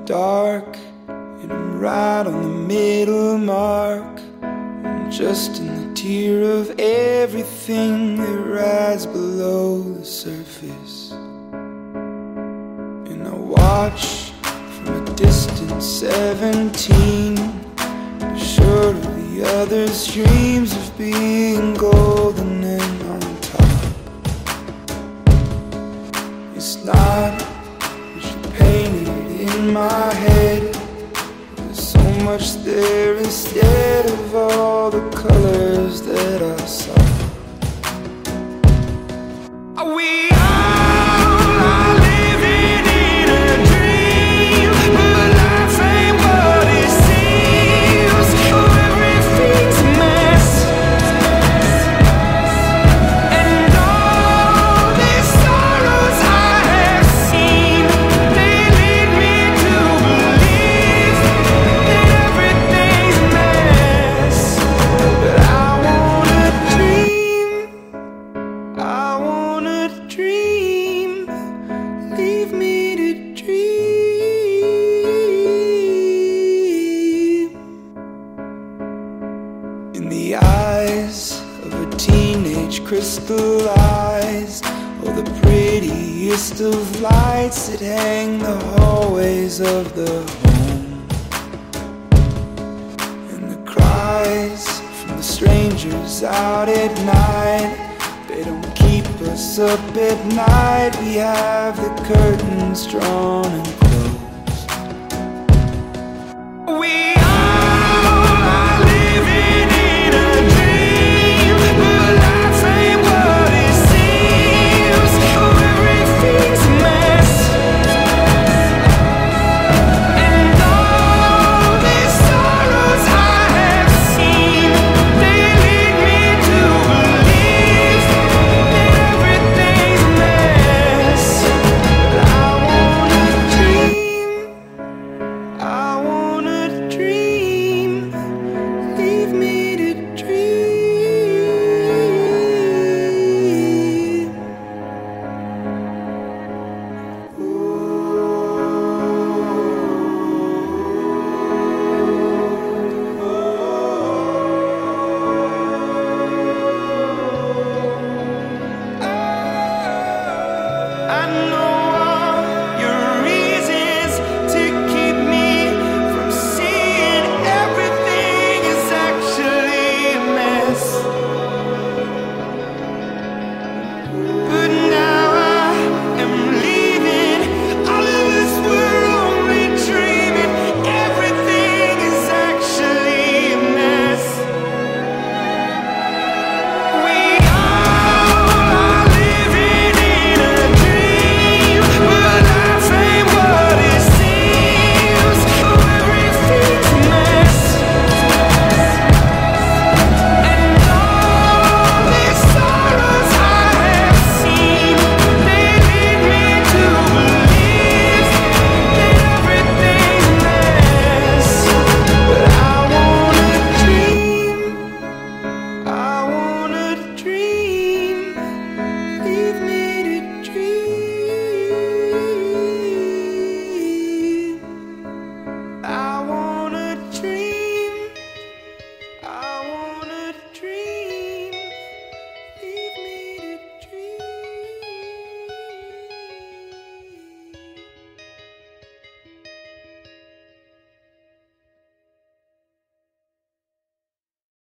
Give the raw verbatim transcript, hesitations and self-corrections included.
dark, and I'm right on the middle mark. I'm just in the tier of everything that rides below the surface. And I watch from a distant seventeen, sure of the others' dreams of being golden and on top. It's not what you painted in my head. There's so much there instead of all the colors that I saw. Are we all are living in a dream? But life ain't what it seems. Oh, everything's a mess. And all these sorrows I have seen, they lead me to believe that everything's a mess. But I wanna dream, I wanna dream, leave me to dream. In the eyes of a teenage crystallized, oh, the prettiest of lights that hang the hallways of the home. And the cries from the strangers out at night, they don't keep us up at night. We have the curtains drawn and